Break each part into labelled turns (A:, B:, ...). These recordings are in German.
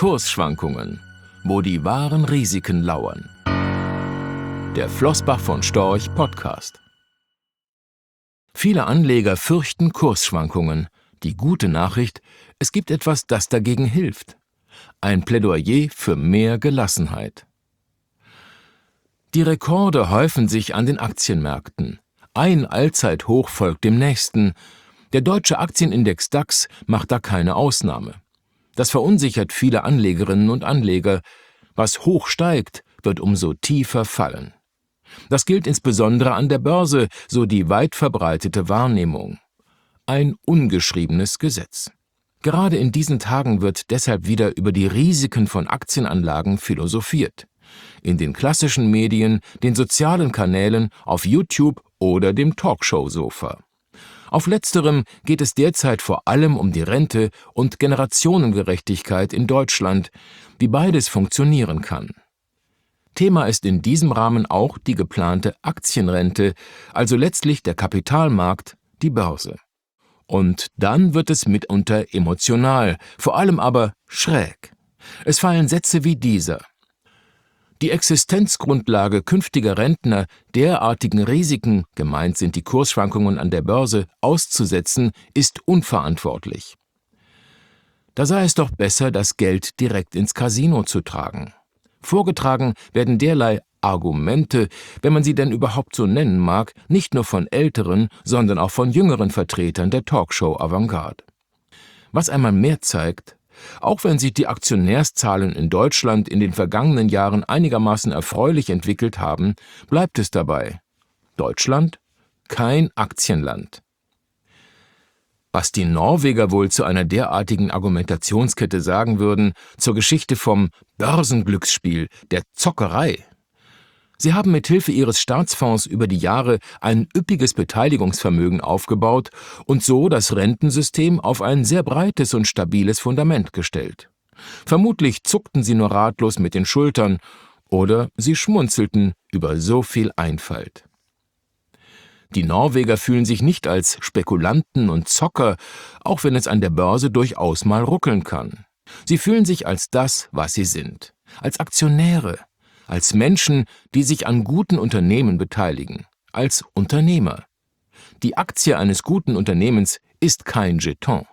A: Kursschwankungen, wo die wahren Risiken lauern. Der Flossbach von Storch Podcast. Viele Anleger fürchten Kursschwankungen. Die gute Nachricht: Es gibt etwas, das dagegen hilft. Ein Plädoyer für mehr Gelassenheit. Die Rekorde häufen sich an den Aktienmärkten. Ein Allzeithoch folgt dem nächsten. Der deutsche Aktienindex DAX macht da keine Ausnahme. Das verunsichert viele Anlegerinnen und Anleger. Was hoch steigt, wird umso tiefer fallen. Das gilt insbesondere an der Börse, so die weit verbreitete Wahrnehmung. Ein ungeschriebenes Gesetz. Gerade in diesen Tagen wird deshalb wieder über die Risiken von Aktienanlagen philosophiert. In den klassischen Medien, den sozialen Kanälen, auf YouTube oder dem Talkshow-Sofa. Auf letzterem geht es derzeit vor allem um die Rente und Generationengerechtigkeit in Deutschland, wie beides funktionieren kann. Thema ist in diesem Rahmen auch die geplante Aktienrente, also letztlich der Kapitalmarkt, die Börse. Und dann wird es mitunter emotional, vor allem aber schräg. Es fallen Sätze wie dieser: Die Existenzgrundlage künftiger Rentner derartigen Risiken, gemeint sind die Kursschwankungen an der Börse, auszusetzen, ist unverantwortlich. Da sei es doch besser, das Geld direkt ins Casino zu tragen. Vorgetragen werden derlei Argumente, wenn man sie denn überhaupt so nennen mag, nicht nur von älteren, sondern auch von jüngeren Vertretern der Talkshow-Avantgarde. Was einmal mehr zeigt: Auch wenn sich die Aktionärszahlen in Deutschland in den vergangenen Jahren einigermaßen erfreulich entwickelt haben, bleibt es dabei: Deutschland kein Aktienland. Was die Norweger wohl zu einer derartigen Argumentationskette sagen würden, zur Geschichte vom Börsenglücksspiel, der Zockerei. Sie haben mithilfe ihres Staatsfonds über die Jahre ein üppiges Beteiligungsvermögen aufgebaut und so das Rentensystem auf ein sehr breites und stabiles Fundament gestellt. Vermutlich zuckten sie nur ratlos mit den Schultern oder sie schmunzelten über so viel Einfalt. Die Norweger fühlen sich nicht als Spekulanten und Zocker, auch wenn es an der Börse durchaus mal ruckeln kann. Sie fühlen sich als das, was sie sind, als Aktionäre, als Menschen, die sich an guten Unternehmen beteiligen, als Unternehmer. Die Aktie eines guten Unternehmens ist kein Jeton.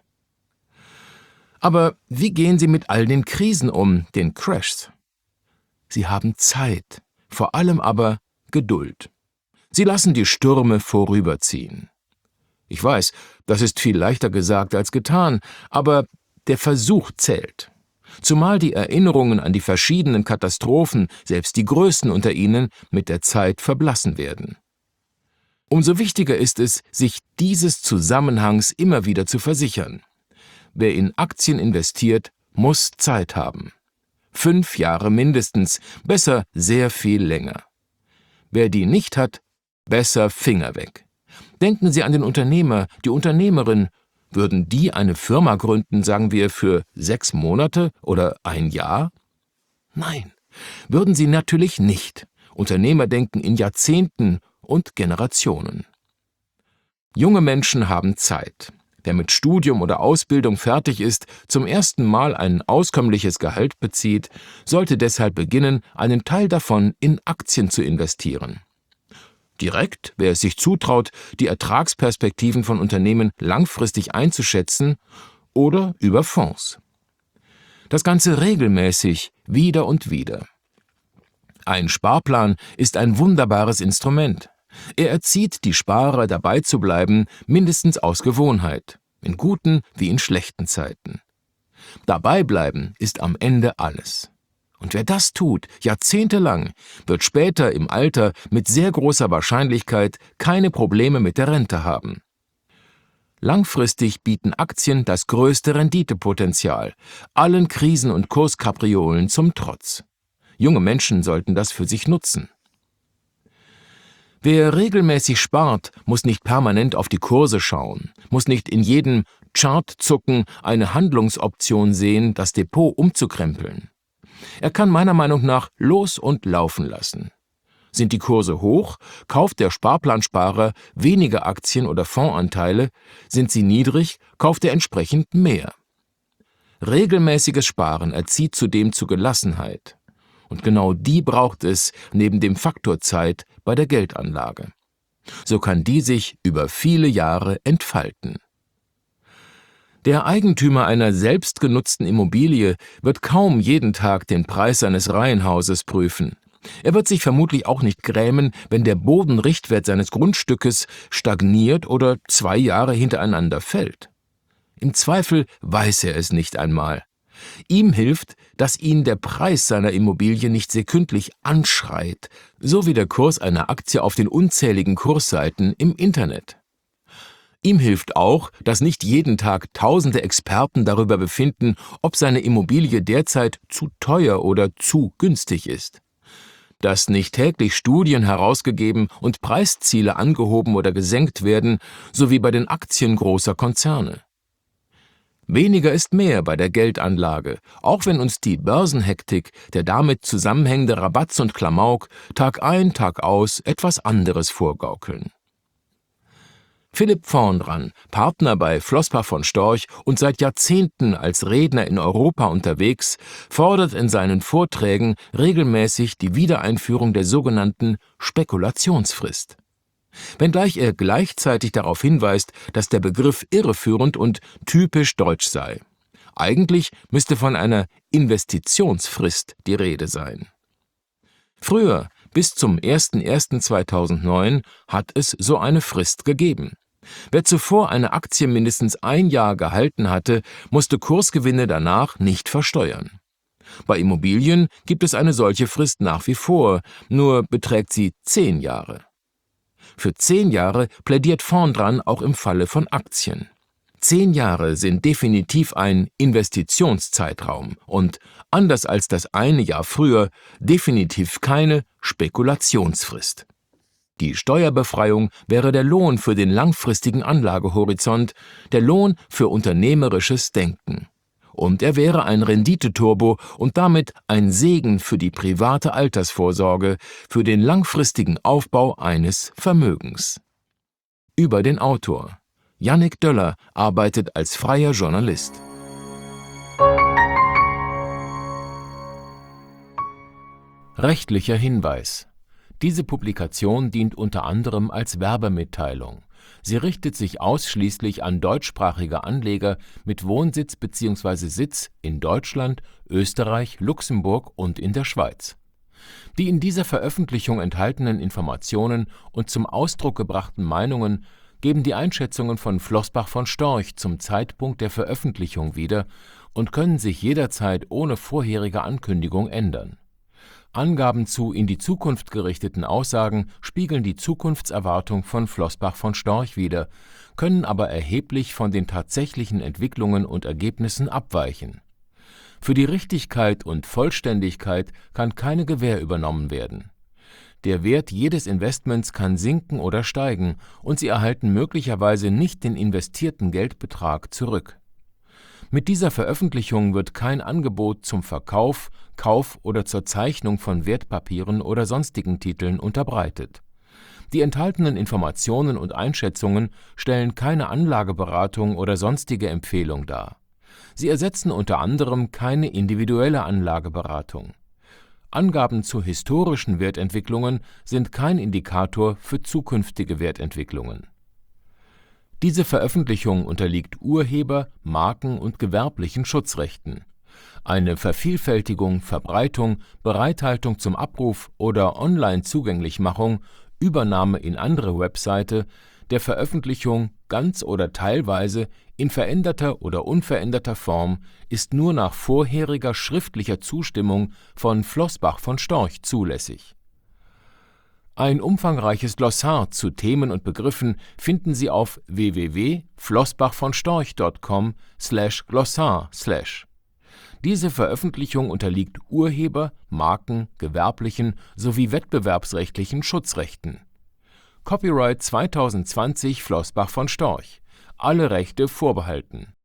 A: Aber wie gehen sie mit all den Krisen um, den Crashs? Sie haben Zeit, vor allem aber Geduld. Sie lassen die Stürme vorüberziehen. Ich weiß, das ist viel leichter gesagt als getan, aber der Versuch zählt. Zumal die Erinnerungen an die verschiedenen Katastrophen, selbst die größten unter ihnen, mit der Zeit verblassen werden. Umso wichtiger ist es, sich dieses Zusammenhangs immer wieder zu versichern. Wer in Aktien investiert, muss Zeit haben. 5 Jahre mindestens, besser sehr viel länger. Wer die nicht hat, besser Finger weg. Denken Sie an den Unternehmer, die Unternehmerin. Würden die eine Firma gründen, sagen wir, für 6 Monate oder ein Jahr? Nein, würden sie natürlich nicht. Unternehmer denken in Jahrzehnten und Generationen. Junge Menschen haben Zeit. Wer mit Studium oder Ausbildung fertig ist, zum ersten Mal ein auskömmliches Gehalt bezieht, sollte deshalb beginnen, einen Teil davon in Aktien zu investieren. Direkt, wer es sich zutraut, die Ertragsperspektiven von Unternehmen langfristig einzuschätzen, oder über Fonds. Das Ganze regelmäßig, wieder und wieder. Ein Sparplan ist ein wunderbares Instrument. Er erzieht die Sparer, dabei zu bleiben, mindestens aus Gewohnheit, in guten wie in schlechten Zeiten. Dabei bleiben ist am Ende alles. Und wer das tut, jahrzehntelang, wird später im Alter mit sehr großer Wahrscheinlichkeit keine Probleme mit der Rente haben. Langfristig bieten Aktien das größte Renditepotenzial, allen Krisen und Kurskapriolen zum Trotz. Junge Menschen sollten das für sich nutzen. Wer regelmäßig spart, muss nicht permanent auf die Kurse schauen, muss nicht in jedem Chartzucken eine Handlungsoption sehen, das Depot umzukrempeln. Er kann meiner Meinung nach los und laufen lassen. Sind die Kurse hoch, kauft der Sparplansparer weniger Aktien oder Fondsanteile, sind sie niedrig, kauft er entsprechend mehr. Regelmäßiges Sparen erzieht zudem zu Gelassenheit. Und genau die braucht es neben dem Faktor Zeit bei der Geldanlage. So kann die sich über viele Jahre entfalten. Der Eigentümer einer selbstgenutzten Immobilie wird kaum jeden Tag den Preis seines Reihenhauses prüfen. Er wird sich vermutlich auch nicht grämen, wenn der Bodenrichtwert seines Grundstückes stagniert oder 2 Jahre hintereinander fällt. Im Zweifel weiß er es nicht einmal. Ihm hilft, dass ihn der Preis seiner Immobilie nicht sekündlich anschreit, so wie der Kurs einer Aktie auf den unzähligen Kursseiten im Internet. Ihm hilft auch, dass nicht jeden Tag tausende Experten darüber befinden, ob seine Immobilie derzeit zu teuer oder zu günstig ist. Dass nicht täglich Studien herausgegeben und Preisziele angehoben oder gesenkt werden, sowie bei den Aktien großer Konzerne. Weniger ist mehr bei der Geldanlage, auch wenn uns die Börsenhektik, der damit zusammenhängende Rabatz und Klamauk Tag ein, Tag aus etwas anderes vorgaukeln. Philipp Vornran, Partner bei Flossbach von Storch und seit Jahrzehnten als Redner in Europa unterwegs, fordert in seinen Vorträgen regelmäßig die Wiedereinführung der sogenannten Spekulationsfrist. Wenngleich er gleichzeitig darauf hinweist, dass der Begriff irreführend und typisch deutsch sei. Eigentlich müsste von einer Investitionsfrist die Rede sein. Früher, bis zum 01.01.2009, hat es so eine Frist gegeben. Wer zuvor eine Aktie mindestens 1 Jahr gehalten hatte, musste Kursgewinne danach nicht versteuern. Bei Immobilien gibt es eine solche Frist nach wie vor, nur beträgt sie 10 Jahre. Für 10 Jahre plädiert Vornran auch im Falle von Aktien. 10 Jahre sind definitiv ein Investitionszeitraum und, anders als das eine Jahr früher, definitiv keine Spekulationsfrist. Die Steuerbefreiung wäre der Lohn für den langfristigen Anlagehorizont, der Lohn für unternehmerisches Denken. Und er wäre ein Renditeturbo und damit ein Segen für die private Altersvorsorge, für den langfristigen Aufbau eines Vermögens. Über den Autor. Jannik Döller arbeitet als freier Journalist. Rechtlicher Hinweis. Diese Publikation dient unter anderem als Werbemitteilung. Sie richtet sich ausschließlich an deutschsprachige Anleger mit Wohnsitz bzw. Sitz in Deutschland, Österreich, Luxemburg und in der Schweiz. Die in dieser Veröffentlichung enthaltenen Informationen und zum Ausdruck gebrachten Meinungen geben die Einschätzungen von Flossbach von Storch zum Zeitpunkt der Veröffentlichung wieder und können sich jederzeit ohne vorherige Ankündigung ändern. Angaben zu in die Zukunft gerichteten Aussagen spiegeln die Zukunftserwartung von Flossbach von Storch wider, können aber erheblich von den tatsächlichen Entwicklungen und Ergebnissen abweichen. Für die Richtigkeit und Vollständigkeit kann keine Gewähr übernommen werden. Der Wert jedes Investments kann sinken oder steigen und Sie erhalten möglicherweise nicht den investierten Geldbetrag zurück. Mit dieser Veröffentlichung wird kein Angebot zum Verkauf, Kauf oder zur Zeichnung von Wertpapieren oder sonstigen Titeln unterbreitet. Die enthaltenen Informationen und Einschätzungen stellen keine Anlageberatung oder sonstige Empfehlung dar. Sie ersetzen unter anderem keine individuelle Anlageberatung. Angaben zu historischen Wertentwicklungen sind kein Indikator für zukünftige Wertentwicklungen. Diese Veröffentlichung unterliegt Urheber-, Marken- und gewerblichen Schutzrechten. Eine Vervielfältigung, Verbreitung, Bereithaltung zum Abruf oder Online-Zugänglichmachung, Übernahme in andere Webseite, der Veröffentlichung ganz oder teilweise in veränderter oder unveränderter Form ist nur nach vorheriger schriftlicher Zustimmung von Flossbach von Storch zulässig. Ein umfangreiches Glossar zu Themen und Begriffen finden Sie auf www.flossbachvonstorch.com/glossar/. Diese Veröffentlichung unterliegt Urheber-, Marken-, gewerblichen sowie wettbewerbsrechtlichen Schutzrechten. Copyright 2020 Flossbach von Storch. Alle Rechte vorbehalten